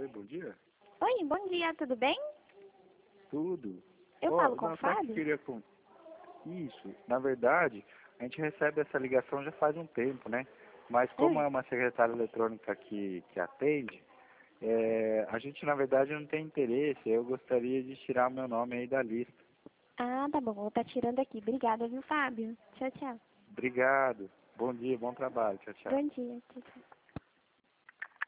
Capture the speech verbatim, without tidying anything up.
bom dia. Oi, bom dia, tudo bem? Tudo. Eu Ó, falo com não, o sabe o que eu Fábio? queria com... Isso, na verdade, a gente recebe essa ligação já faz um tempo, né? Mas como Hum. é uma secretária eletrônica que, que atende, é, a gente na verdade não tem interesse, eu gostaria de tirar meu nome aí da lista. Ah, tá bom, vou estar tirando aqui. Obrigada, viu, Fábio? Tchau, tchau. Obrigado, bom dia, bom trabalho, tchau, tchau. Bom dia, tchau, tchau.